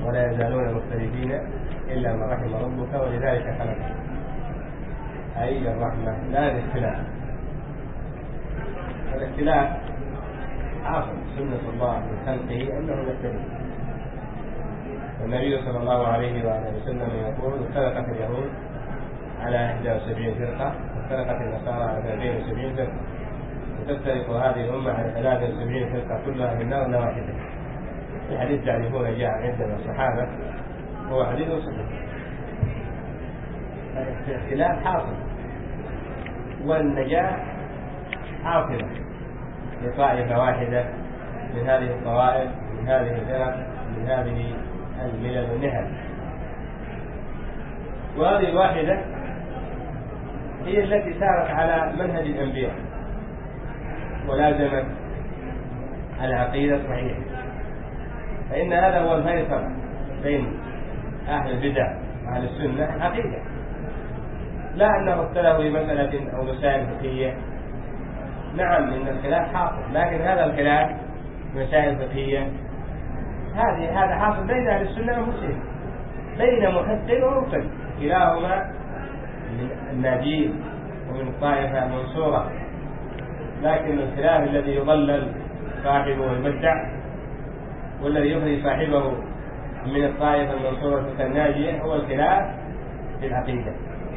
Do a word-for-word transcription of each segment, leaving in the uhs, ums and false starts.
ولا يزالون مختلفين إلا من رحم ربك ولذلك خلقهم، أي الرحمة لا الاختلاف. الاختلاف حاصل، سنة الله من خلقه أنه يختلف. والنبي صلى الله عليه وآله وسلم يقول: افترقت اليهود على إحدى وسبعين فرقة، وافترقت النصارى على اثنتين وسبعين فرقة، وتفترق هذه الأمة على ثلاث وسبعين فرقة كلها في النار إلا واحدة. الحديث تعرفون جاء عندنا الصحابة، هو حديث صحيح. الاختلاف حاصل، والنجاة حاصلة لطائفة واحدة من هذه الطوائف، من هذه الفرق، من هذه الملل والنهج. وهذه الواحدة هي التي سارت على منهج الأنبياء ولازمت العقيدة الصحيحة. فإن هذا هو الفيصل بين أهل البدع وأهل السنة، العقيدة. لا أنه اختلفوا في مسألة أو مسائل فقهية، نعم إن الخلاف حاصل، لكن هذا الخلاف في مسائل فقهية هذه هذا حاصل بين أهل السنة ومسلم، بين محق ومبتدع، كلاهما من الناجين ومن الطائفة المنصورة. لكن الخلاف الذي يضلل صاحبه ويبدع، والذي يخرج صاحبه من الطائفة المنصورة الناجية، هو الخلاف في العقيدة.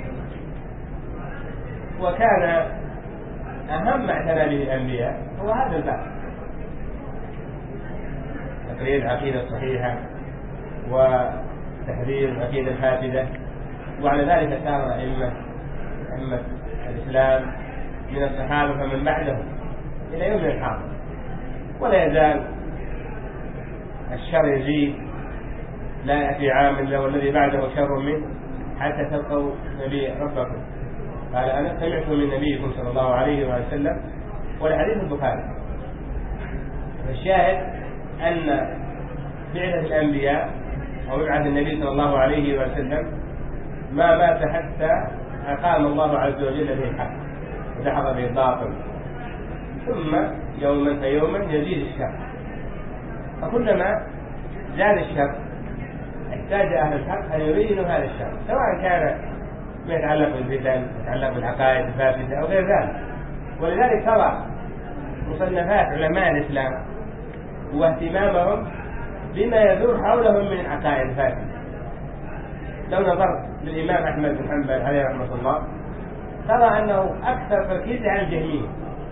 وكان أهم ما اعتنى به الأنبياء هو هذا الباب، تقرير العقيدة الصحيحة وتحرير العقيدة الفاسدة. وعلى ذلك سار أئمة أئمة الإسلام من الصحابة فمن بعدهم إلى يوم الحاضر، ولا يزال الشر يزيد، لا يأتي عام إلا والذي بعده شر منه حتى تلقوا نبي ربكم. قال: أنا سمعت من نبيكم صلى الله عليه وسلم، والحديث البخاري. الشاهد أن بعثة الأنبياء أو بعث النبي صلى الله عليه وسلم ما مات حتى أقام الله عز وجل به الحق ودحض به الباطل، ثم يوما فيوما يزيد الشر. فكلما زاد الشر احتاج أهل الحق أن يبينوا هذا الشر، سواء كان ما يتعلق بالفتن، يتعلق بالعقائد الفاسدة أو غير ذلك. ولذلك ترى مصنفات علماء الإسلام واهتمامهم بما يدور حولهم من العقائد الفاسدة. لو نظرت للإمام أحمد بن حنبل عليه رحمة الله ترى أنه أكثر تركيز على الجهمية،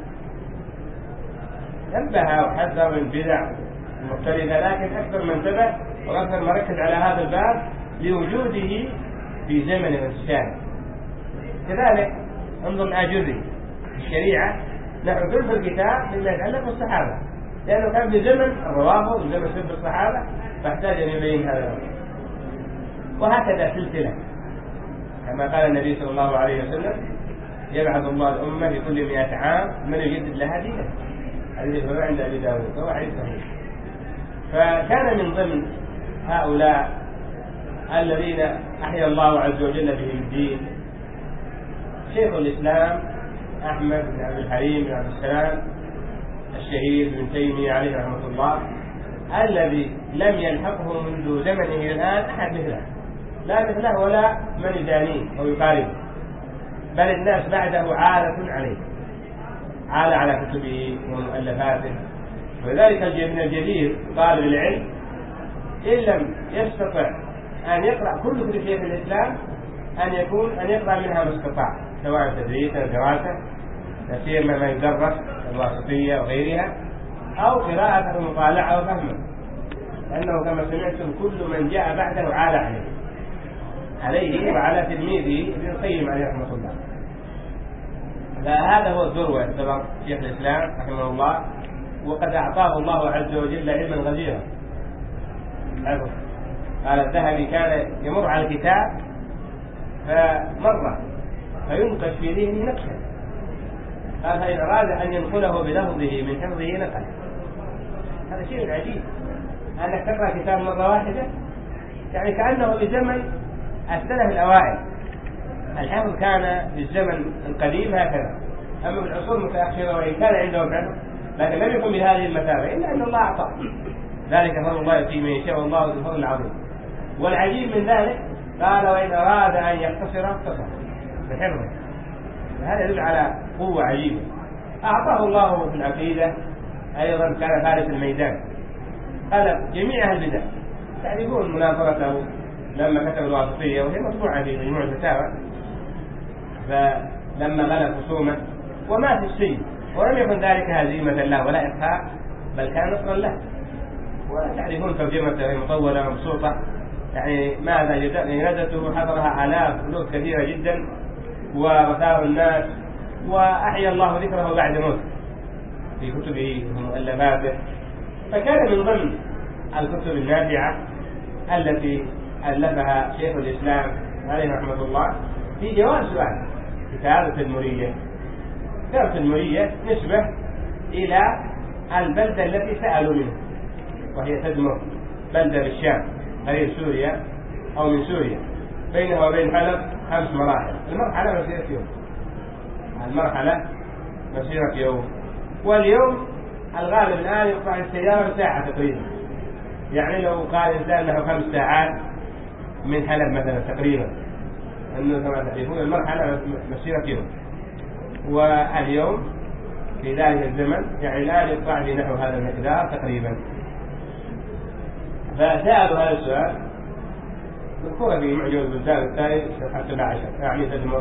نبه وحذر من البدع المختلفة، لكن أكثر من انتبه وأكثر مركز على هذا الباب لوجوده في زمن الانتشار. كذلك انظر الآجري في الشريعة نحن ثلث الكتاب مما يتعلق بالصحابة، لأنه كان في زمن الروافض وزمن سب الصحابة، فاحتاج أن يبين هذا الأمر. وهكذا سلسلة، كما قال النبي صلى الله عليه وسلم: يبعث الله الأمة في كل مئة عام من يجدد لها دينا. حديث هو عند أبي داود، هو حديث صحيح. فكان من ضمن هؤلاء الذين أحيا الله عز وجل بهم الدين شيخ الإسلام أحمد بن عبد الحليم بن عبد السلام الشهيد بن تيمية عليه رحمة الله، الذي لم يلحقه منذ زمنه إلى الآن أحد مثله، لا مثله ولا من يدانيه أو يقاربه، بل الناس بعده عالة عليه، عال على كتبه ومؤلفاته. ولذلك من الجدير طالب العلم إن لم يستطع أن يقرأ كل كتب شيخ الإسلام أن يكون أن يقرأ منها ما استطاع، سواء تدريسا أو دراسة، لا سيما ما يدرس الواسطية وغيرها، أو قراءة أو مطالعة أو فهما، لأنه كما سمعتم كل من جاء بعده عال عليه عليه وعلى تلميذه ابن القيم عليه رحمة الله. فهذا هو الذروة يعتبر شيخ الإسلام رحمه الله، وقد أعطاه الله عز وجل علما غزيرا. قال الذهبي: كان يمر على الكتاب فمر فينقش في ذهنه نقشا، قال فإن أراد أن ينقله بلفظه من حفظه نقل. هذا شيء عجيب أنك تقرأ كتاب مرة واحدة، يعني كأنه في زمن السلف الأوائل. الحفظ كان في الزمن القديم هكذا، أما في العصور المتأخرة وإن كان عندهم حفظ لكن لم يكن بهذه المثابة، إلا أن الله أعطى ذلك فضل الله يؤتيه من يشاء والله ذو الفضل العظيم. والعجيب من ذلك قال وإن أراد أن يقتصر اقتصر بحفظه. هذا يدل على قوة عجيبة. أعطاه الله في العقيدة أيضا، كان فارس الميدان، قال جميع أهل البدع. تعرفون مناظرته لما كتب الواسطية وهي مطبوعة في مجموع الفتاوى، فلما غلب خصومه ومات السجن، ولم يكن ذلك هزيمة له ولا إرهاق، بل كان نصرا له. وتعرفون ترجمته مطولة ومبسوطة، يعني ماذا جلدته حضرها آلاف ألوف كثيرة جدا، ورثاه الناس، وأحيا الله ذكره بعد موته في كتبه ومؤلفاته. فكان من ضمن الكتب النافعة التي ألفها شيخ الإسلام عليه رحمة الله في جواب سؤال كتاب التدمرية. كتاب التدمرية نسبة إلى البلدة التي سألوا منه، وهي تدمر، بلدة بالشام قريب سوريا أو من سوريا، بينها وبين حلب خمس مراحل. المرحلة مسيرة يوم، المرحلة مسيرة يوم، واليوم الغالب الآن يقطع السيارة ساعة تقريبا. يعني لو قال إنسان له خمس ساعات من حلب مثلا تقريبا، أنه كما تعرفون المرحلة مسيرة يوم، واليوم في ذلك الزمن يعني الآن يقطع في نحو هذا المقدار تقريبا. فسألوا هذا السؤال مذكورة في معجم البلدان الثاني صفحة سبعة عشر، يعني تدمر.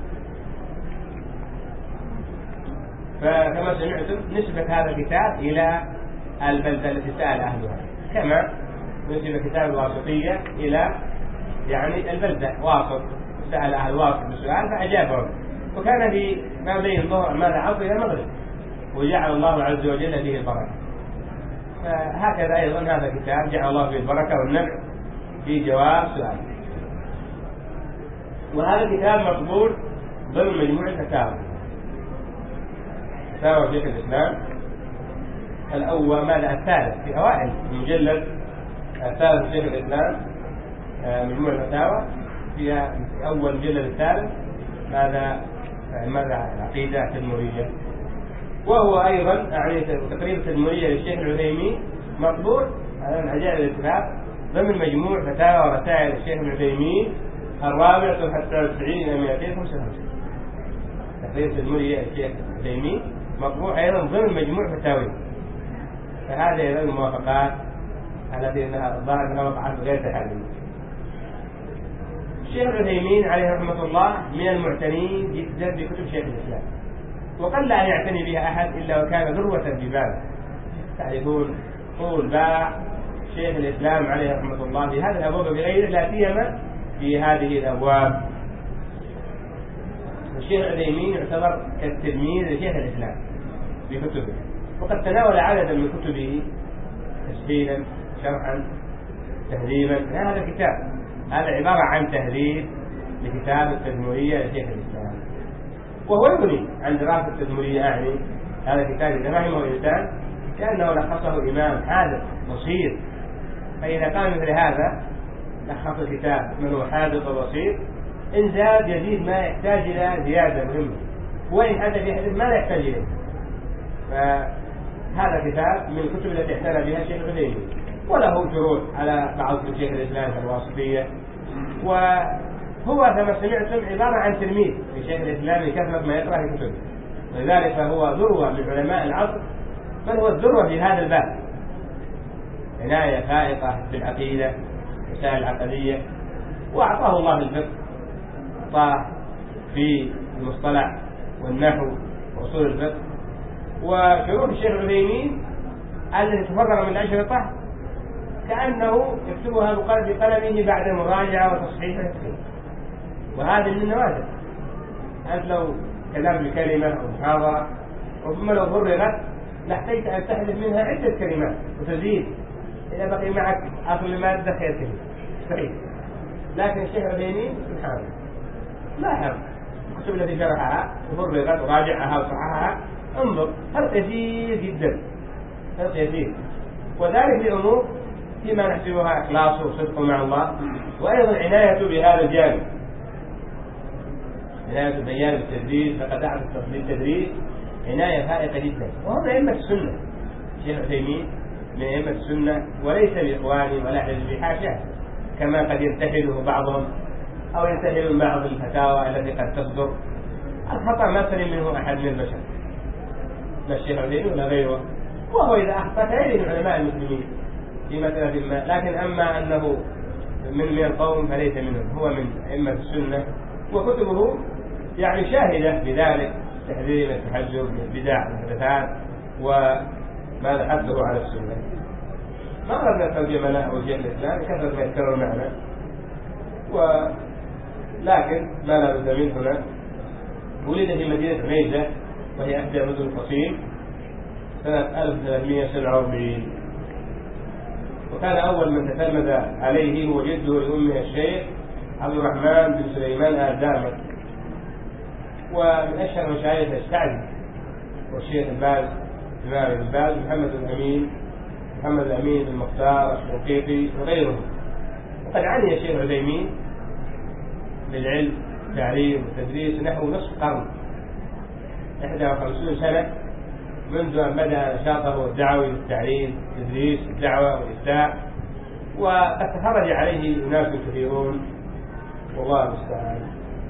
فكما سمعتم نسبة هذا الكتاب إلى البلدة التي سأل أهلها، كما نسب كتاب الواسطية إلى يعني البلدة واسط، سأل أهل واسط بسؤال فأجابهم، وكان في ما بين الظهر ماذا عصر إلى المغرب، وجعل الله عز وجل فيه البركة. فهكذا أيضا هذا الكتاب جعل الله فيه البركة والنفع في جواب سؤال. وهذا الكتاب مقبول ضمن مجموعة الفتاوى، فتاوى شيخ الإسلام الأول ماذا الثالث في أوائل المجلد الثالث شيخ الإسلام مجموعة الفتاوى، في أول مجلد الثالث ماذا ماذا العقيدة التدمرية. وهو أيضا يعني تقريب التدمرية للشيخ العثيمين مقبول على عجائب الكتاب ضمن مجموع فتاوى ورسائل الشيخ العثيمين الرابعة حتى التسعين إلى مئتين وخمسة وخمسين. تقريب التدمرية للشيخ العثيمين مقبول أيضا ضمن مجموع فتاوي. فهذه أيضا الموافقات التي ظهرت أنها وقعت غير تحريم. الشيخ العثيمين عليه رحمة الله من المعتنين جدا بكتب شيخ الإسلام، وقل أن يعتني بها أحد إلا وكان ذروة ببابه. تعرفون طول باع شيخ الإسلام عليه رحمة الله في هذه الأبواب بغيره، لا سيما في هذه الأبواب. الشيخ العثيمين يعتبر كالتلميذ لشيخ الإسلام بكتبه، وقد تناول عددا من كتبه تسهيلا شرحا تهذيبا. هذا الكتاب هذا عبارة عن تهذيب لكتاب التدمرية لشيخ الإسلام، وهو يغني عن دراسة التدمرية. يعني هذا الكتاب إذا فهمه الإنسان كأنه لخصه إمام حاذق بصير، فإذا قام مثل هذا لخص الكتاب من هو حاذق وبصير، إن زاد يزيد ما يحتاج إلى زيادة مهمة، وإن حدث يحدث ما لا يحتاج إليه. فهذا كتاب من الكتب التي اعتنى بها الشيخ العثيمين، وله شروح على بعض شيخ الإسلام الواسطية. وهو كما سمعتم عبارة عن تلميذ لشيخ الإسلام لكثرة ما يقرأ في كتبه، ولذلك فهو ذروة من علماء العصر، بل هو الذروة في هذا الباب، عناية فائقة بالعقيدة والمسائل العقدية. وأعطاه الله الفقه، أعطاه في المصطلح والنحو وأصول الفقه. وشروح الشيخ العثيمين التي تفرغ من الأشرطة كأنه يكتبها بقلمه بعد مراجعة وتصحيح وتكتيب، وهذه من النوادر. أنت لو كلام بكلمة أو محاضرة ربما لو فرغت لاحتجت أن تحذف منها عدة كلمات وتزيد إذا بقي معك أصل المادة خير كثير صحيح. لكن الشيخ العثيمين سبحانه لاحظ الكتب التي شرحها وفرغت وراجعها وصححها، انظر فرق يسير جدا، فرق يسير، وذلك لأمور فيما نحسبها إخلاص وصدق مع الله، وأيضا عناية بهذا الجانب، عناية البيان بالتدريس. فقد أعطى التدريس عناية فائقة جدا، وهو من أئمة السنة. الشيخ العثيمين من أئمة السنة وليس بإخواني ولا حزبي، حاشاه، كما قد ينتحله بعضهم أو ينتحل بعض الفتاوى التي قد تصدر. الخطأ ما سلم منه أحد من البشر، لا الشيخ عثيمين ولا غيره، وهو إذا أخطأ فإليه من علماء المسلمين في مسألة ما، لكن أما أنه من من القوم فليس منهم، هو من أئمة السنة، وكتبه يعني شاهدة بذلك، تحذير من التحجب من البدع والمحدثات وما حثه على السنة. ما أردنا ترجمة له أو شيخ الإسلام كثرة ما يتكرر معنا، ولكن ما لا بد منه هنا. ولد في مدينة عنيزة وهي إحدى مدن الفصيل سنة ألف وثلاثمائة وسبعة وأربعين، وكان أول من تتلمذ عليه هو جده لأمه الشيخ عبد الرحمن بن سليمان آل دامت، ومن أشهر مشايخ الشعبي والشيخ الباز الإمام الباز محمد الأمين محمد الأمين المختار الشنقيطي وغيرهم. وقد عني الشيخ عثيمين بالعلم التعليم والتدريس نحو نصف قرن، إحدى وخمسين سنة منذ أن بدأ نشاطه الدعوي للتعليم والتدريس الدعوة والإفتاء، وقد تفرج عليه أناس كثيرون والله المستعان.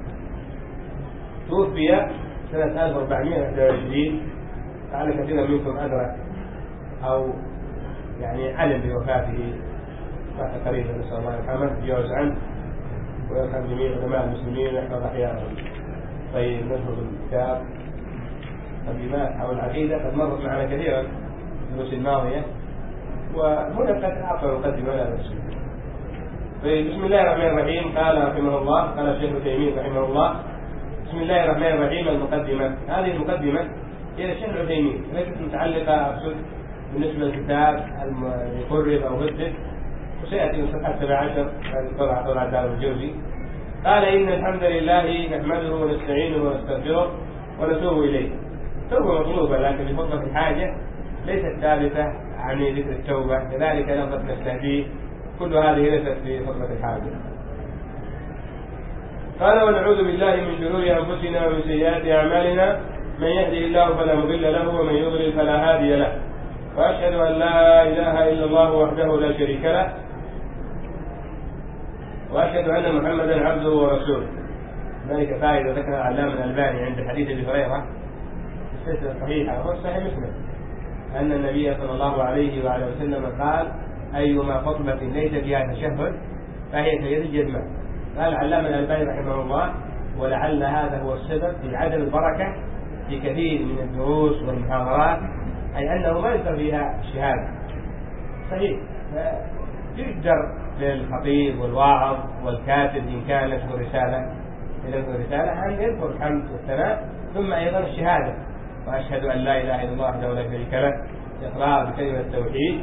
توفي سنة ألف وأربعمائة وواحد وعشرين، لعل كثيرا منكم أدرك أو يعني علم بوفاته قريبا، نسأل الله يرحمه ويجاوز عنه ويرحم جميع علماء المسلمين ويحفظ أحياءهم. طيب ندخل الكتاب. تقديمات حول العقيدة قد مرت معنا كثيرا في الدروس الماضية، وهنا قد أعطى مقدمة لها الرسول. بسم الله الرحمن الرحيم. قال رحمه الله، قال الشيخ عثيمين رحمه الله: بسم الله الرحمن الرحيم. المقدمة. هذه المقدمة هي الشيخ عثيمين، ليست متعلقة أقصد بالنسبة للكتاب يقرب أو هدف، وسيأتي من صفحة سبعة عشر هذه طلعة طلعة دار الجوزي. قال: إن الحمد لله نحمده ونستعينه ونستغفره ونتوب إليه. التوبة مطلوبة، لكن بفضل الحاجة ليست ثابتة عن ذكر التوبة، كذلك لفظة نستهديه كل هذه ليست في فضلة الحاجة. قال: ونعوذ بالله من شرور أنفسنا ومن سيئات أعمالنا، من يهده الله فلا مضل له ومن يضلل فلا هادي له، وأشهد أن لا إله إلا الله وحده لا شريك له، وأشهد أن محمدا عبده ورسوله. ذلك فائدة ذكر العلامة الألباني عند حديث أبي هريرة السلسلة الصحيحة وهو صحيح مسلم أن النبي صلى الله عليه وعلى وسلم قال: أيما خطبة ليس فيها تشهد فهي كيد الجزمة. قال العلامة الألباني رحمه الله: ولعل هذا هو السبب في عدم البركة في كثير من الدروس والمحاضرات، أي أنه ما يذكر فيها الشهادة. صحيح يقدر للخطيب والواعظ والكاتب إن كان له رسالة له رسالة أن يذكر الحمد والثناء ثم أيضا الشهادة، وأشهد أن لا إله إلا الله وحده لا شريك له، إقرار بكلمة التوحيد.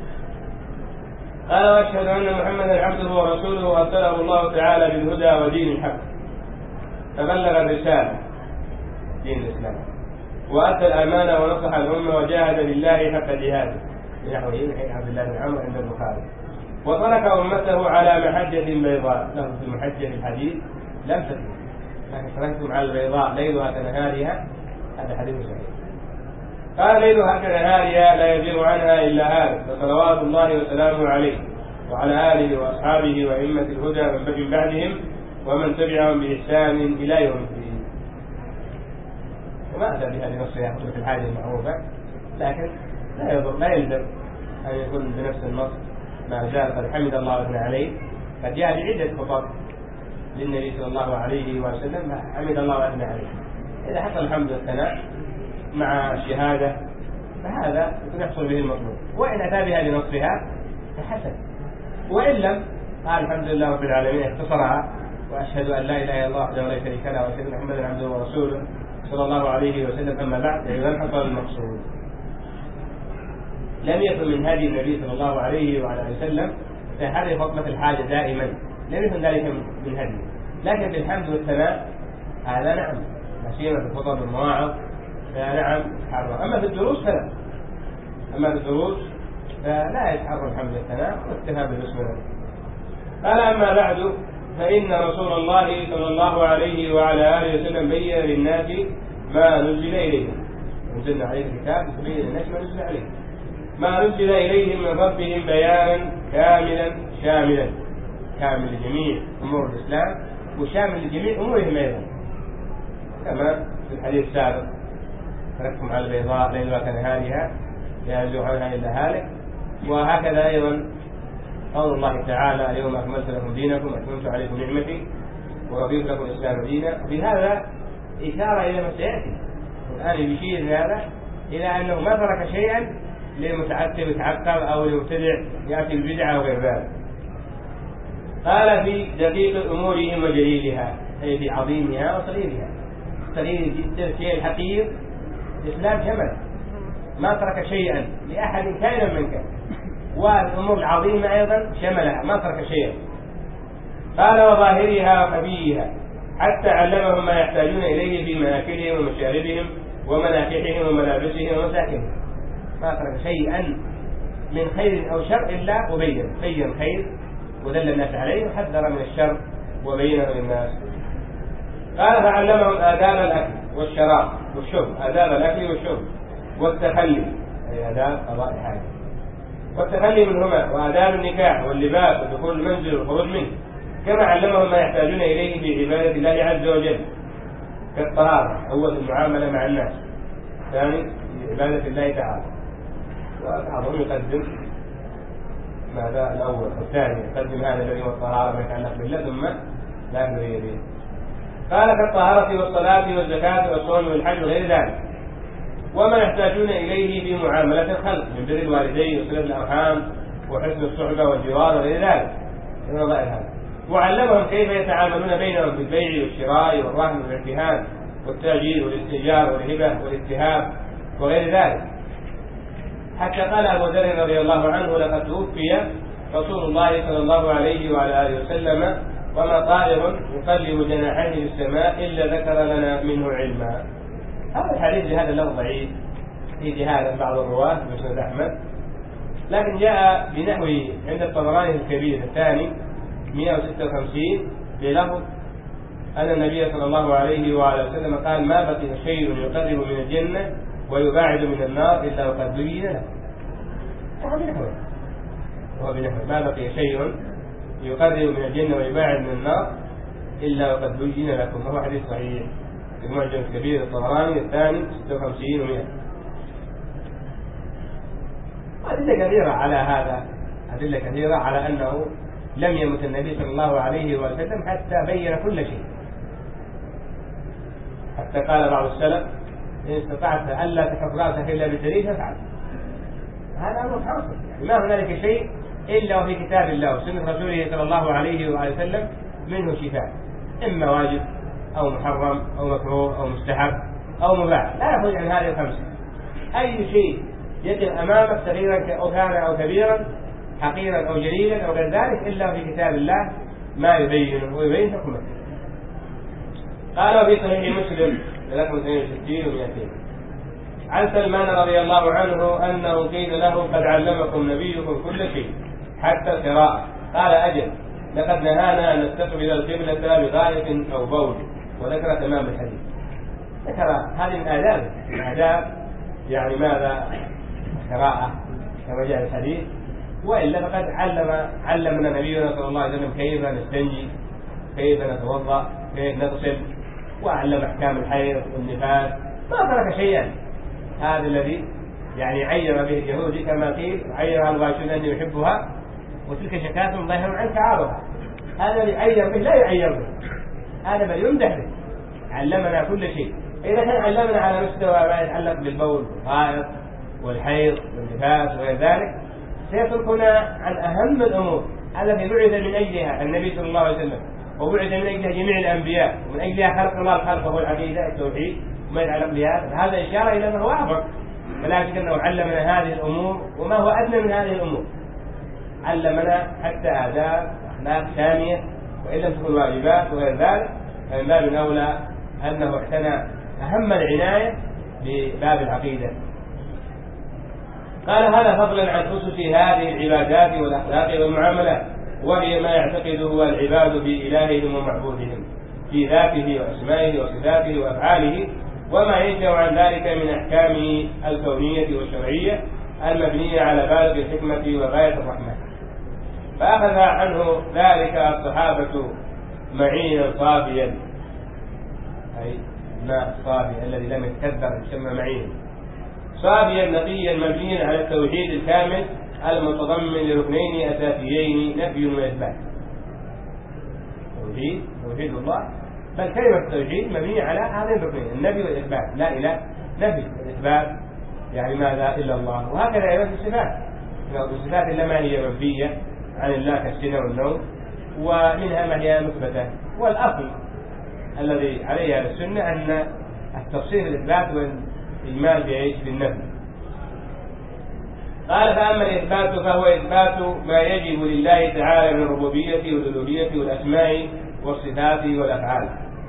قال: وأشهد أن محمدا عبده ورسوله أرسله الله تعالى بالهدى ودين الحق، فبلغ الرسالة دين الإسلام، وأدى الأمانة ونصح الأمة وجاهد لله حق جهاده، بنحوه من حديث عبد الله بن عمرو عند البخاري. وترك أمته على محجة بيضاء، له في المحجة في الحديث لم تكن، لكن تركتم على البيضاء ليلها كنهارها، هذا حديث صحيح. قال: ليلها كنهارها لا يزيغ عنها إلا هالك، فصلوات الله وسلامه عليه وعلى آله وأصحابه وأئمة الهدى من بعدهم ومن تبعهم بإحسان إلى يوم الدين. وما أتى بهذه نصها خطبة الحاجة المعروفة، لكن لا يضر لا يلزم أن يكون بنفس النص، ما زال قد حمد الله وأثنى عليه. قد جاء بعدة خطب للنبي صلى الله عليه وسلم حمد الله وأثنى عليه. إذا حصل الحمد والثناء مع الشهادة فهذا يكون يحصل به المطلوب، وإن أتى بها لنصها فحسن، وإن لم قال الحمد لله رب العالمين اختصرها: وأشهد أن لا إله إلا الله وحده لا شريك له وأشهد أن محمدا عبده ورسوله صلى الله عليه وسلم. أما بعد، إذا حصل المقصود. لم يكن من هدي النبي صلى الله عليه وعلى وسلم تحري خطبة الحاجة دائما، لم يكن ذلك من هدي، لكن بالحمد والثناء هذا نعم، لا سيما في الخطب المواعظ فنعم يتحرى. أما في الدروس فلا، أما في الدروس فلا يتحرى الحمد والثناء واكتفى بالبسم الله. قال: أما بعد، فإن رسول الله صلى الله عليه وعلى آله وسلم بين للناس ما نزل إليهم. نزلنا عليه الكتاب تبين للناس ما نزل عليهم، ما نزل إليهم من ربهم بيانا كاملا شاملا، كامل لجميع أمور الإسلام وشامل لجميع أمورهم أيضا، كما في الحديث السابق: تركتم على البيضاء ليلها كنهارها لا يزيغ عنها إلا هالك. وهكذا أيضا قول الله تعالى: اليوم أكملت لكم دينكم وأتممت عليكم نعمتي ورضيت لكم الإسلام دينا. بهذا إشارة إلى ما سيأتي الآن، يشير هذا إلى أنه ما ترك شيئا للمتعتب يتعقب أو للمبتدع يأتي البدعة أو غير ذلك. قال: في دقيق أمورهم وجليلها، أي في عظيمها وصغيرها. صغير جدا الشيء الحقير الإسلام شمل، ما ترك شيئا لأحد كائنا من كان، والأمور العظيمة أيضا شملها، ما ترك شيئا. قال: وظاهرها وخفيها، حتى علمهم ما يحتاجون إليه في مآكلهم ومشاربهم ومناكحهم وملابسهم ومساكنهم. ما ترك شيئا من خير أو شر إلا وبين بين خير ودل الناس عليه وحذر من الشر وبينه للناس. قال: فعلمهم آداب الأكل والشراب والشرب، آداب الأكل والشرب والتخلي، أي آداب قضاء الحاجة، والتخلي منهما، وآداب النكاح واللباس ودخول المنزل والخروج منه، كما علمهم ما يحتاجون إليه في عبادة الله عز وجل كالطهارة، أول المعاملة مع الناس، ثاني في عبادة الله تعالى. وبعضهم يقدم ماذا الأول والثاني، يقدم هذا الذي هو الطهارة ما يتعلق بالله ثم لا يدري به. قال: كالطهارة والصلاة والزكاة والصوم والحج وغير ذلك، وما يحتاجون إليه في معاملة الخلق من بر الوالدين وصلة الأرحام وحسن الصحبة والجوار وغير ذلك من وظائف هذا. وعلمهم كيف يتعاملون بينهم في البيع والشراء والرهن والارتهان والتأجير والاستئجار والهبة والاتهاب وغير ذلك. حتى قال أبو ذر رضي الله عنه: لقد توفي رسول الله صلى الله عليه وعلى آله وسلم وما طائر يقلب جناحيه في السماء إلا ذكر لنا منه علما. هذا الحديث بهذا اللفظ ضعيف، في جهالة بعض الرواة مسند أحمد، لكن جاء بنحوه عند الطبراني الكبير الثاني مئة وستة وخمسين بلفظ أن النبي صلى الله عليه وعلى وسلم قال: ما بقي شيء يقرب من الجنة ويباعد من النار إلا وقد بين له. وهو بنحوه وهو بنحوه ما بقي شيء يقرب من الجنة ويباعد من النار إلا وقد بين لكم. هو حديث صحيح في المعجم الكبير الطبراني الثاني ستة وخمسين ومئة. أدلة كثيرة على هذا، أدلة كثيرة على أنه لم يمت النبي صلى الله عليه وسلم حتى بين كل شيء. حتى قال بعض السلف: إن استطعت ألا تحط رأسك إلا بالدليل فافعل. هذا أمر حاصل، يعني ما هنالك شيء إلا وفي كتاب الله وسنة رسوله صلى الله عليه وآله وسلم منه شفاء، إما واجب أو محرم أو مكروه أو مستحب أو مباح، لا يخرج عن هذه الخمسة. أي شيء يقف أمامك صغيرا أو كان أو كبيرا، حقيرا أو جليلا أو غير ذلك، إلا في كتاب الله ما يبينه ويبين حكمه. قال: وفي صحيح مسلم رقم اثنين وستين ومئتين عن سلمان رضي الله عنه أنه قيل له: قد علمكم نبيكم كل شيء حتى القراءة. قال: أجل، لقد نهانا أن نستقبل القبلة بغائط أو بول. وذكر تمام الحديث، ذكر هذه من آداب من آداب يعني ماذا؟ القراءة كما جاء الحديث. وإلا فقد علم علمنا نبينا صلى الله عليه وسلم كيف نستنجي، كيف نتوضأ، كيف نغسل، وعلم أحكام الحيض والنفاس، ما ترك شيئا. هذا الذي يعني عير به اليهود كما قيل: عيرها الغاشون أن يحبها وتلك شكاة ظاهر عن تعارضها. هذا اللي عير به لا يعير به، هذا بل يمدح به. علمنا كل شيء. إذا كان علمنا على مستوى ما يتعلق بالبول والغائط والحيض والنفاس وغير ذلك، سيتركنا عن أهم الأمور التي بعث من أجلها النبي صلى الله عليه وسلم، وبعث من أجلها جميع الأنبياء، ومن أجلها خلق الله الخلق وهو العقيدة التوحيد وما يتعلق بهذا. هذا إشارة إلى ما هو أعظم، فلا شك أنه علمنا هذه الأمور وما هو أدنى من هذه الأمور. علمنا حتى آداب أخلاق سامية وإن لم تكن واجبات وغير ذلك، فمن باب أولى أنه اعتنى أهم العناية بباب العقيدة. قال: هذا فضلا عن أسس هذه العبادات والأخلاق والمعاملات، وهي ما يعتقده العباد بإلههم ومعبودهم في ذاته وأسمائه وصفاته وأفعاله، وما ينشأ عن ذلك من أحكامه الكونية والشرعية المبنية على بالغ الحكمة وغاية الرحمة. فأخذ عنه ذلك الصحابة معينا صافيا، أي الماء الصافي الذي لم يتكدر يسمى معين، صافيا نقيا مبنيا على التوحيد الكامل المتضمن لركنين أساسيين، نفي وإثبات. توحيد توحيد الله، بل كلمة التوحيد مبنية على هذين الركنين، النفي والإثبات، لا إله نفي والإثبات يعني ماذا إلا الله. وهكذا أيضا في الصفات، الصفات إلا ما هي منفية عن الله كالسنة والنوم، ومنها ما هي مثبتة. والأصل الذي عليه أهل السنة أن التفصيل الإثبات والإجمال بإيش؟ بالنفي. قال فأما الإثبات فهو إثبات ما يجب لله تعالى من الربوبية والألوهية والأسماء والصفات والأفعال.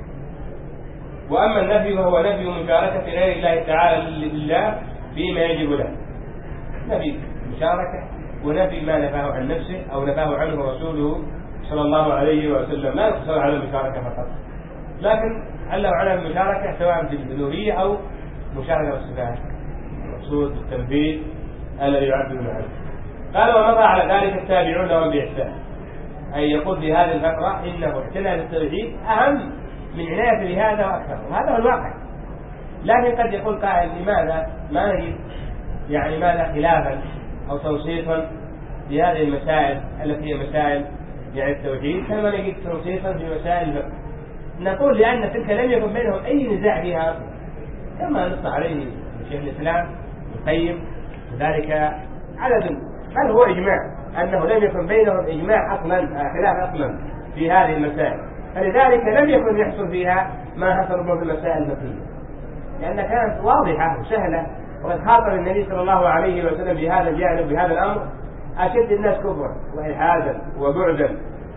وأما النفي فهو نفي مشاركة غير الله تعالى لله فيما يجب له، نفي مشاركة ونفي ما نفاه عن نفسه أو نفاه عنه رسوله صلى الله عليه وسلم، لا يقصر على المشاركة فقط، لكن علّوا على المشاركة سواء في الألوهية أو مشاركة الصفات، المقصود التنفيذ الذي يعبرون عنه. قال ومضى على ذلك التابعون لهم بإحسان، أي يقول في هذه الفقرة إنه اعتنى بالتوحيد أهم من عناية بهذا وأكثر، وهذا هو الواقع. لكن قد يقول قائل لماذا ما نجد يعني ماذا خلافا أو توصيفا في هذه المسائل التي هي مسائل يعني التوحيد كما نجد توصيفا في مسائل الفقه؟ نقول لأن تلك لم يكن بينهم أي نزاع فيها أصلا، كما نص عليه شيخ الإسلام القيم، وذلك عدد بل هو إجماع أنه لم يكن بينهم إجماع أصلا خلاف أصلا في هذه المسائل، فلذلك لم يكن يحصل فيها ما حصل في المسائل الفقهية، لأن كانت واضحة وسهلة. وقد خاطب النبي صلى الله عليه وسلم بهذا الجانب بهذا الأمر أشد الناس كفرا وإلحادا وبعدا،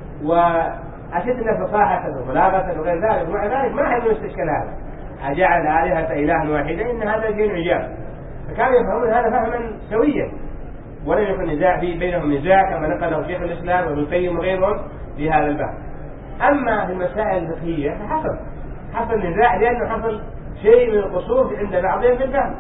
وأشد الناس فصاحة وبلاغة وغير ذلك، ومع ذلك ما حد يستشكل هذا، أجعل الآلهة إلها واحدا إن هذا شيء عجاب، فكانوا يفهمون هذا فهما سويا ولم يكن نزاع فيه بينهم نزاع كما نقله شيخ الإسلام وابن القيم وغيرهم في هذا الباب. أما في المسائل الفقهية فحصل حصل نزاع لأنه حصل شيء من القصور عند بعضهم في الفهم،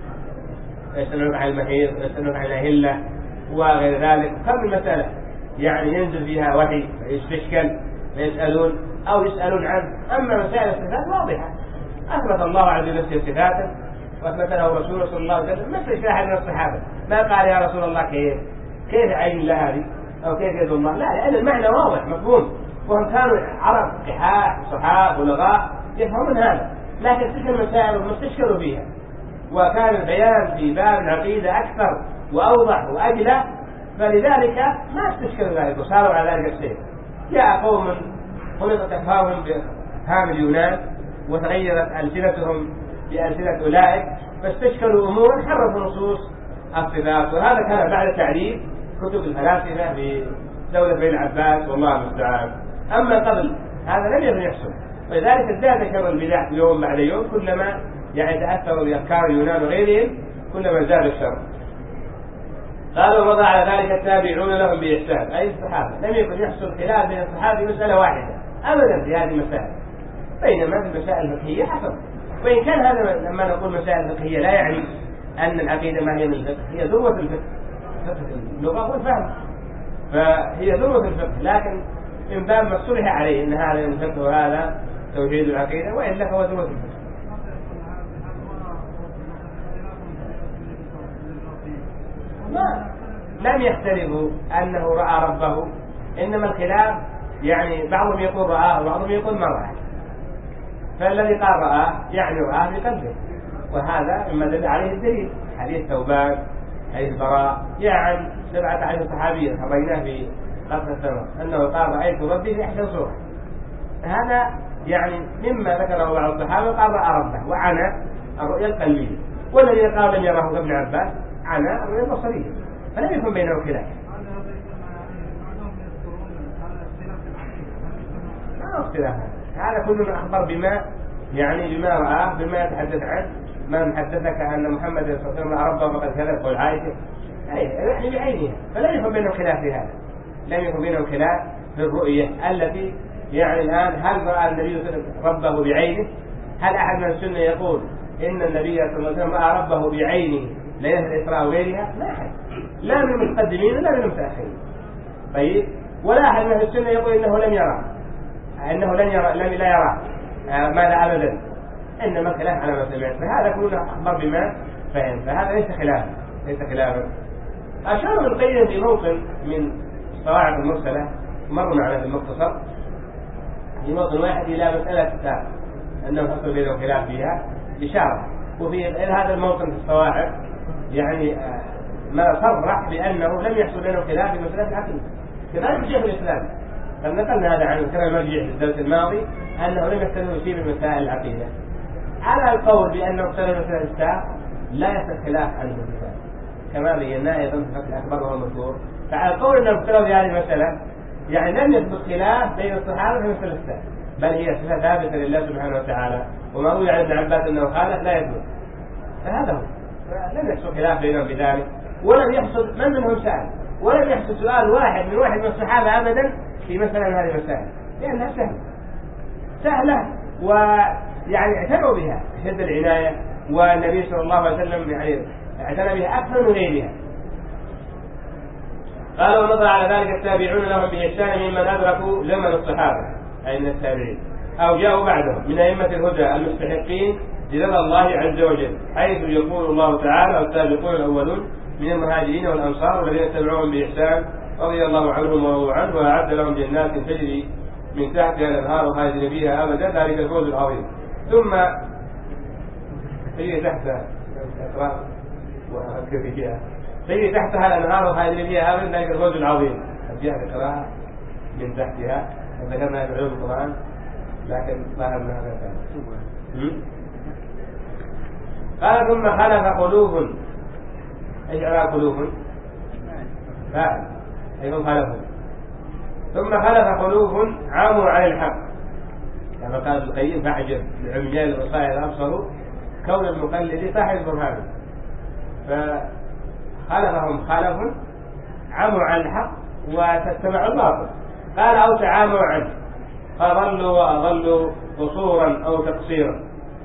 يسألون عن المحيض ويسألون عن الأهلة وغير ذلك، كم المسألة يعني ينزل فيها وحي يستشكل فيسألون أو يسألون عنه. أما مسائل الصفات واضحة، أثبت الله عز وجل صفاته وأثبت له رسوله صلى الله عليه وسلم، ما في أحد من الصحابة ما قال يا رسول الله كيف كيف عين الله هذه أو كيف يد الله، لا، لأن المعنى واضح مفهوم، وهم كانوا عرب قحاء صحاب بلغاء يفهمون هذا، لكن تلك المسائل هم استشكلوا فيها، وكان البيان في باب العقيدة أكثر وأوضح وأجلى، فلذلك ما استشكلوا ذلك وصاروا على ذلك الشيء. جاء قوم خلطت أفهامهم بفهم اليونان وتغيرت ألسنتهم بألسنة أولئك فاستشكلوا أمورا حرفوا نصوص الصفات، وهذا كان بعد تعريف كتب الفلاسفة في دولة بني العباس والله المستعان. أما قبل هذا لم يكن يحصل، ولذلك ازداد شر البدع يوم بعد يوم، كلما يعني تأثروا بأفكار اليونان وغيرهم كلما زاد الشر. قالوا وضع على ذلك التابعون لهم بإحسان، أي الصحابة، لم يكن يحصل خلاف بين الصحابة في مسألة واحدة أبدا في هذه المسائل، بينما في المسائل الفقهية حصل. وإن كان هذا لما نقول مسائل فقهية لا يعني أن العقيدة ما هي من الفقه، هي ذروة الفقه، اللغة والفهم، فهي ذروة الفقه، لكن من باب ما صلح عليه أن هذا من الفقه وهذا توحيد العقيدة، وإلا فهو ذروة الفقه. ما لم يختلفوا أنه رأى ربه، إنما الخلاف يعني بعضهم يقول رآه وبعضهم يقول ما رآه، فالذي قال رآه يعني رآه بقلبه، وهذا مما دل عليه الدليل حديث ثوبان حديث براء يعني سبعة عشر صحابيا خرجناه في قصة السماء أنه قال رأيت ربي في أحسن صورة، هذا يعني مما ذكره بعض الصحابة قال رأى ربه وعنى الرؤيا القلبية، والذي قال لم يره ابن عباس عنى الرؤيا البصرية، فلم يكن بينهم خلاف. ما اختلاف، هذا كلنا أخبر بما يعني بما رآه بما يتحدث عنه، من حدثك أن محمد صلى الله عليه وسلم رأى ربه فقد كذب قول عائشة يعني بعينها، فلم يكن بينهم خلاف في هذا، لم يكن بينهم خلاف في الرؤية التي يعني الآن هل رأى النبي صلى الله عليه وسلم ربه بعينه؟ هل أحد من السنة يقول إن النبي صلى الله عليه وسلم رأى ربه بعينه ليلة الإسراء وغيرها؟ لا أحد، لا من المتقدمين ولا من المتأخرين، طيب، ولا أحد من أهل السنة يقول إنه لم يرى إنه لن يرى لم لا يرى ماذا أبدا، إنما خلاف على ما سمعت، فهذا كله أخبر بما فهم، فهذا ليس خلافا ليس خلافا. أشار ابن القيم في موطن من الصواعق المرسلة مر معنا في المختصر في موطن واحد إلى مسألة الساعة أنه حصل بينهم خلاف فيها إشارة، وفي هذا الموطن في الصواعق يعني ما صرح بأنه لم يحصل بينهم خلاف في مسألة العقيدة. كذلك شيخ الإسلام قد نقلنا هذا عن كلام المرجع في الدرس الماضي أنه لم يختلفوا فيه من مسائل العقيدة. على القول بأنه اختلف مسألة الساعة لا يصح خلاف عنه المثال كما بينا أيضا في الفتح الأكبر وهو مذكور. فعلى القول أنه اختلف في هذه المسألة يعني لم يثبت خلاف بين الصحابة في مسألة الساعة، بل هي صفة ثابتة لله سبحانه وتعالى، وما روي عن ابن عباس أنه خالف لا يثبت، فهذا هو. لم يحصل خلاف بينهم بذلك، ولم يحصل من منهم سأل، ولم يحصل سؤال واحد من واحد من الصحابة أبدا في مسألة من هذه المسائل، لأنها سهلة سهلة ويعني اعتنوا بها شد العناية، والنبي صلى الله عليه وسلم يعني اعتنى بها أكثر من غيرها. قال ونظر على ذلك التابعون لهم بإحسان ممن أدركوا زمن الصحابة أي من التابعين أو جاءوا بعدهم من أئمة الهدى المستحقين لرضا الله عز وجل، حيث يقول الله تعالى والسابقون الأولون من المهاجرين والأنصار والذين تبعوهم بإحسان رضي الله عنهم ورضوا عنه وأعد لهم جنات تجري من تحتها الأنهار خالدين فيها أبدا ذلك الفوز العظيم. ثم هي تحتها وأذكر فيها هي تحتها الأنهار خالدين فيها أبدا ذلك الفوز العظيم. جاء ذكرها من تحتها وذكرنا في علوم القرآن لكن ظهر أنها ذكرها. قال ثم خلف قلوب ايش على قلوب فاعل ايضا خلفوا ثم خلف قلوب عاموا على الحق كما قال ابن القيم فاعجب لعميان البصائر ابصروا كون المقلد صاحب برهان، فخلفهم خلف عاموا على الحق وتتبعوا الباطل. قال او تعاموا عنه فضلوا واضلوا قصورا او تقصيرا،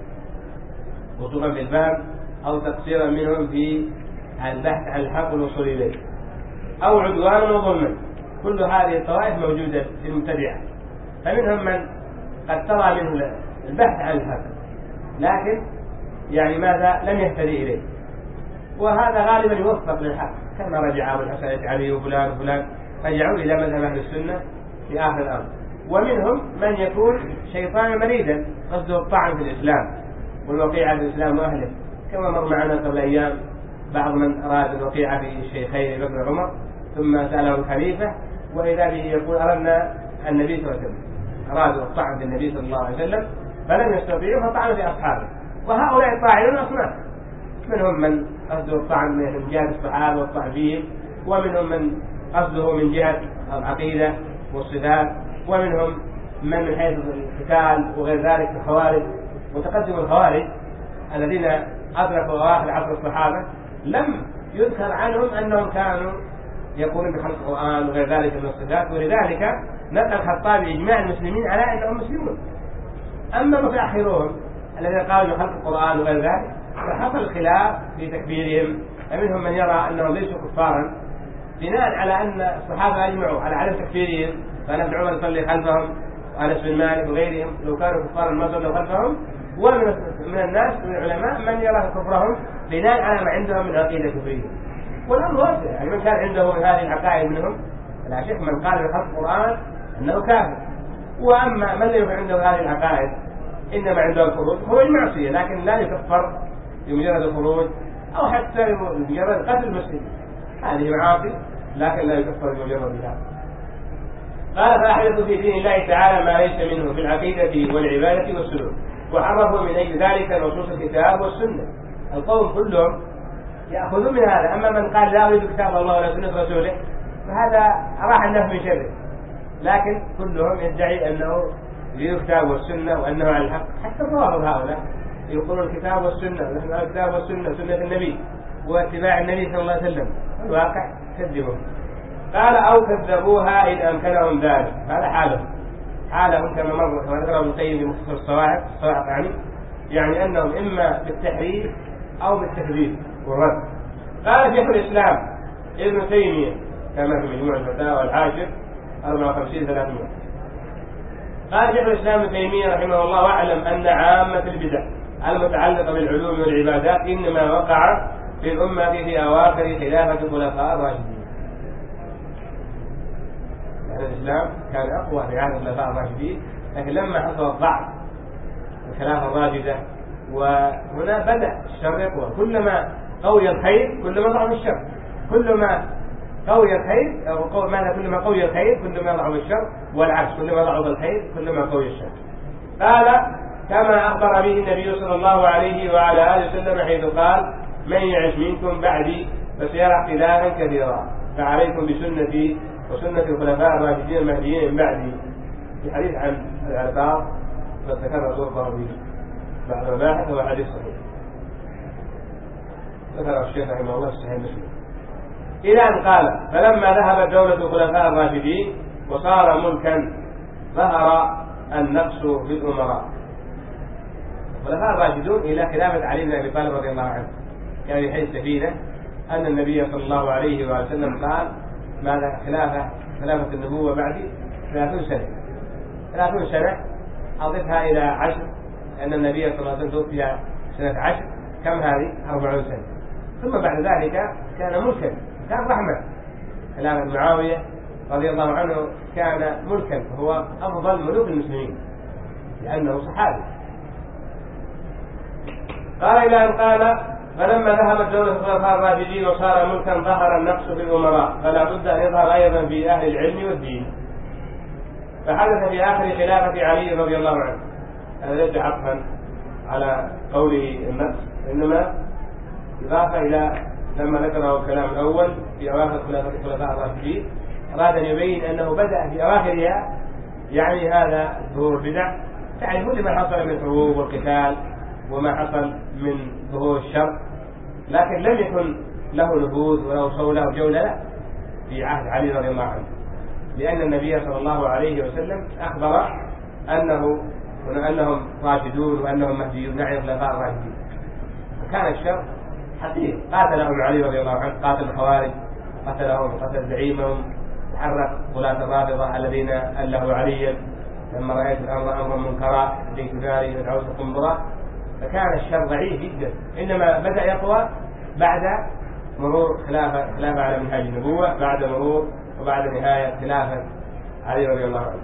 قصورا بالفهم او تقصيرا منهم في البحث عن الحق والوصول اليه، او عدوانا وظلما. كل هذه الطوائف موجوده في المبتدعه، فمنهم من قد ترى منه البحث عن الحق لكن يعني ماذا لم يهتدي اليه، وهذا غالبا يوفق للحق كما رجع ابو الحسن الاشعري وفلان وفلان رجعوا الى مذهب اهل السنه في اخر الامر. ومنهم من يكون شيطانا مريدا قصده الطعن في الاسلام والوقيعه في الاسلام واهله، كما مر معنا قبل ايام بعض من اراد الوقيعه في الشيخين ابن عمر ثم ساله الخليفه واذا به يقول اردنا النبي صلى الله عليه وسلم، ارادوا الطعن في النبي صلى الله عليه وسلم فلم يستطيعوا فطعنوا في اصحابه. وهؤلاء الطاعنون اصناف، منهم من قصده الطعن من جهه الصحابه والطعن فيهم، ومنهم من قصده من جهه العقيده والصفات، ومنهم من من حيث القتال وغير ذلك الخوارج. وتقدم الخوارج الذين أدركوا أواخر عصر الصحابة لم يذكر عنهم أنهم كانوا يقولون بخلق القرآن وغير ذلك من الصفات، ولذلك نقل الخطابي إجماع المسلمين على أنهم مسلمون. أما متأخرون الذين قالوا بخلق القرآن وغير ذلك فحصل خلاف في تكفيرهم، فمنهم من يرى أنهم ليسوا كفارا بناء على أن الصحابة أجمعوا على عدم تكفيرهم، فأنا ابن عمر يصلي خلفهم وأنس بن مالك وغيرهم لو كانوا كفارا ما صلوا خلفهم. ومن من الناس من العلماء من يرى كفرهم بناء على ما عندهم من عقيدة كفرية. والأمر واسع، يعني من كان عنده من هذه العقائد منهم لا شك من قال بخلق القرآن أنه كافر. وأما من لا يكون عنده هذه العقائد إنما عنده الخروج خروج معصية لكن لا يكفر بمجرد الخروج أو حتى بمجرد قتل المسلم، هذه معاصي لكن لا يكفر بمجردها. قال فأحدثوا في دين الله تعالى ما ليس منه في العقيدة والعبادة والسلوك، وحرفوا من أجل ذلك نصوص الكتاب والسنة. القوم كلهم يأخذون من هذا، أما من قال لا أريد كتاب الله ولا سنة رسوله فهذا أراح الناس من شره، لكن كلهم يدعي أنه يريد الكتاب والسنة وأنه على الحق. حتى الروافض هؤلاء يقولون الكتاب والسنة ونحن على الكتاب والسنة سنة النبي واتباع النبي صلى الله عليه وسلم، الواقع كذبوا. قال أو كذبوها إن أمكنهم ذلك، هذا حالهم حالهم كما مر كما ذكر ابن القيم في مختصر الصواعق الصواعق يعني يعني أنهم إما بالتحريف أو بالتكذيب والرد. قال شيخ الإسلام ابن تيمية كما في مجموع الفتاوى العاشر أربعة وخمسين ثلاثمائة. قال شيخ الإسلام ابن تيمية رحمه الله: واعلم أن عامة البدع المتعلقة بالعلوم والعبادات إنما وقع في الأمة في أواخر خلافة الخلفاء الراشدين. يعني الإسلام كان أقوى في عهد الخلفاء الراشدين، لكن لما حصل الضعف الخلافة الراشدة وهنا بدأ الشر يقوى. كلما قوي الخير كلما ضعف الشر، كلما قوي الخير أو معنى كلما قوي الخير كلما ضعف الشر، والعكس كلما ضعف الخير كلما قوي الشر. قال كما أخبر به النبي صلى الله عليه وعلى آله وسلم حيث قال: من يعش منكم بعدي فسيرى اختلافا كثيرا فعليكم بسنتي وسنة الخلفاء الراشدين المهديين من بعدي. في حديث عن العباد قد ذكر الغرفة به بعد مباحث هو حديث صحيح ذكر الشيخ رحمه الله في صحيح مسلم. إلى أن قال: فلما ذهبت دولة الخلفاء الراشدين وصار ملكا ظهر النقص في الأمراء. الخلفاء الراشدون إلى خلافة علي بن أبي طالب رضي الله عنه كان في حديث سفينة أن النبي صلى الله عليه وسلم قال: ماذا خلافة خلافة النبوة بعدي ثلاثون سنة ثلاثون سنة أضفها إلى عشر، لأن النبي صلى الله عليه وسلم توفي سنة عشر، كم هذه؟ أربعون سنة. ثم بعد ذلك كان ملكا، كان رحمة. خلافة معاوية رضي الله عنه كان ملكا، وهو أفضل ملوك المسلمين لأنه صحابي. قال إلى أن قال: فلما ذهبت دولة الخلفاء الراشدين وصار ملكا ظهر النقص في الأمراء، فلا بد أن يظهر أيضا في أهل العلم والدين. فحدث في آخر خلافة علي رضي الله عنه. هذا ليس عطفا على قوله النقص، إنما إضافة إلى لما ذكره الكلام الأول في أواخر خلافة الخلفاء الراشدين، أراد أن يبين أنه بدأ في أواخرها، يعني هذا ظهور البدع. تعرفون لما حصل من حروب والقتال وما حصل من ظهور الشر، لكن لم يكن له نفوذ وله صولة وجولة لا في عهد علي رضي الله عنه، لأن النبي صلى الله عليه وسلم أخبر أنه أنهم راشدون وأنهم مهديون، نعم الخلفاء الراشدين. وكان الشر حقيقي. قاتلهم علي رضي الله عنه، قاتل الخوارج، قتلهم قتل زعيمهم، تحرك غلاة الرافضة الذين أله عليا لما رأيت الأمر أمرا منكرا أتيت ناري ودعوت قنبرة. فكان الشر ضعيف جدا، إنما بدأ يقوى بعد مرور خلافة خلافة على منهاج النبوة، بعد مرور وبعد نهاية خلافة علي رضي الله عنه.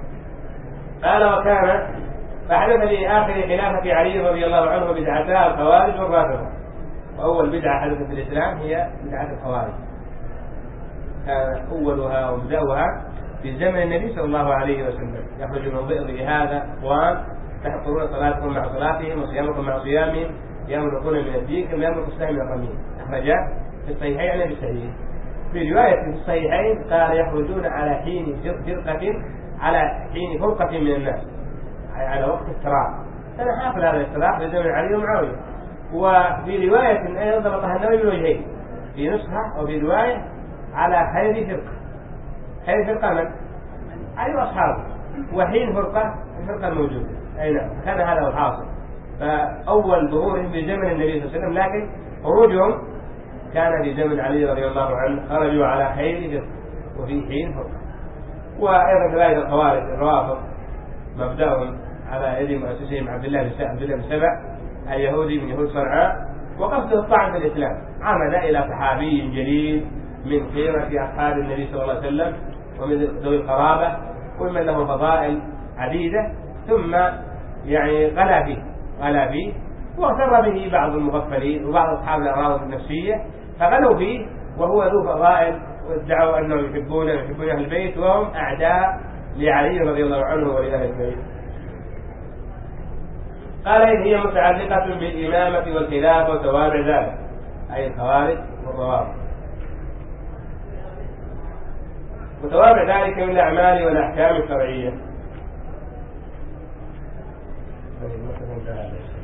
قال: وكان فحدث في آخر خلافة علي رضي الله عنه بدعتا الخوارج والرافضة. وأول بدعة حدثت في الإسلام هي بدعة الخوارج، كان أولها ومبدأها في زمن النبي صلى الله عليه وسلم. يخرج من ضئر هذا أقوام تحقرون صلاتكم مع صلاتهم وصيامكم مع صيامهم، يمرقون من الدين كما يمرق السهم من الرميم. أخرجاه في الصحيحين عن أبي سعيد. في رواية في الصحيحين قال: يخرجون على حين فرقة على حين فرقة من الناس، على وقت افتراق. كان حاصل هذا الافتراق في زمن علي ومعاوية. وفي رواية أيضا ضبطها النووي بوجهين، في نسخة أو في رواية على خير فرقة. خير فرقة من؟ علي وأصحابه. وحين فرقة الفرقة الموجودة. أي نعم، كان هذا هو الحاصل. فأول ظهورهم في زمن النبي صلى الله عليه وسلم، لكن خروجهم كان في زمن علي رضي الله عنه، خرجوا على خير فرقة وفي حين فرقة. وأيضا كذلك الخوارج الروافض مبدأهم على يد مؤسسهم عبد الله بن سبع اليهودي من يهود صنعاء، وقصده الطعن في الإسلام. عمد إلى صحابي جليل من خيرة أصحاب النبي صلى الله عليه وسلم ومن ذوي القرابة ومن له فضائل عديدة، ثم يعني غلا فيه غلا فيه واغتر به بعض المغفلين وبعض أصحاب الأمراض النفسية، فغلوا فيه وهو ذو فضائل، وادعوا أنه يحبون يحبون أهل البيت وهم أعداء لعلي رضي الله عنه ولأهل البيت. قال: إذ هي متعلقة بالإمامة والخلافة وتوابع ذلك، أي الخوارج والروافض، وتوابع ذلك من الأعمال والأحكام الشرعية.